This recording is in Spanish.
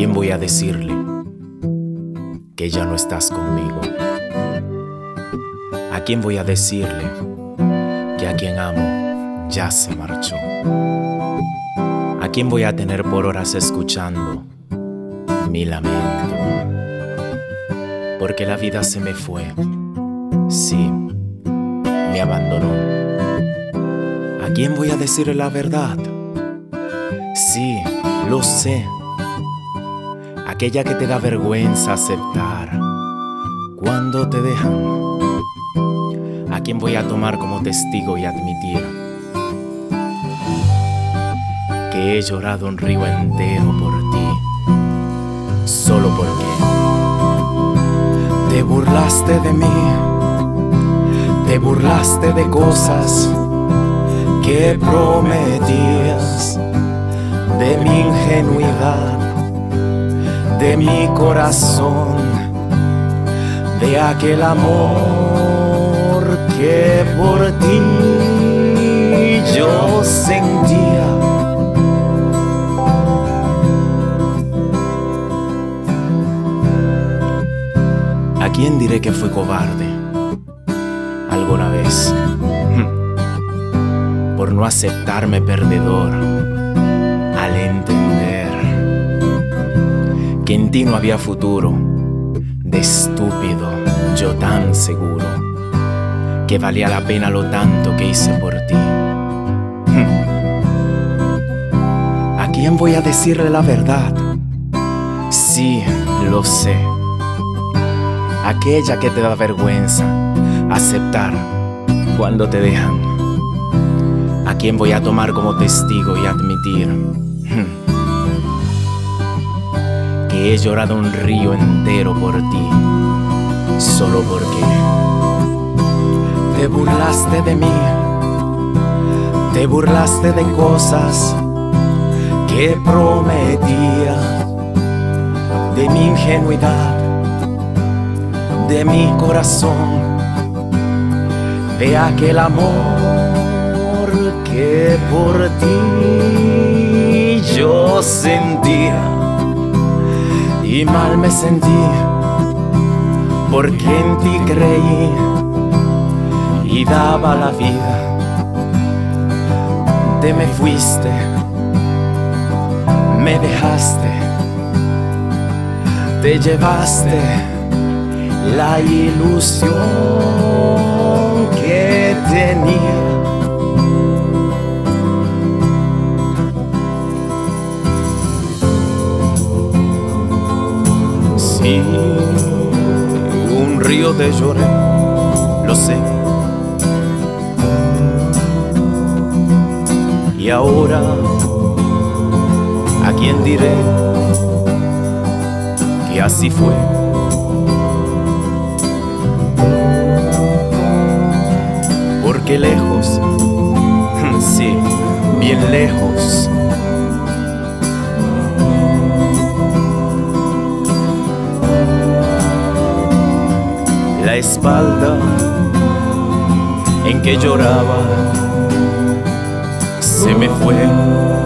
quién voy a decirle que ya no estás conmigo? ¿A quién voy a decirle que a quien amo ya se marchó? ¿A quién voy a tener por horas escuchando mi lamento? Porque la vida se me fue, sí, me abandonó. ¿A quién voy a decirle la verdad? Sí, lo sé. Aquella que te da vergüenza aceptar cuando te dejan. ¿A quién voy a tomar como testigo y admitir que he llorado un río entero por ti? Solo porque te burlaste de mí, te burlaste de cosas que prometías, de mi ingenuidad, de mi corazón, de aquel amor que por ti yo sentía. ¿A quién diré que fui cobarde alguna vez por no aceptarme perdedor al entender que en ti no había futuro? De estúpido, yo tan seguro que valía la pena lo tanto que hice por ti. ¿A quién voy a decirle la verdad? Sí, lo sé. Aquella que te da vergüenza aceptar cuando te dejan. ¿A quién voy a tomar como testigo y admitir que he llorado un río entero por ti? Solo porque te burlaste de mí, te burlaste de cosas que prometía, de mi ingenuidad, de mi corazón, de aquel amor que por ti yo sentía. Y mal me sentí porque en ti creí y daba la vida. Te me fuiste, me dejaste, te llevaste la ilusión que tenía. Sí, un río te lloré, lo sé. Y ahora, ¿a quién diré que así fue? Porque lejos, sí, bien lejos, la espalda en que lloraba se me fue.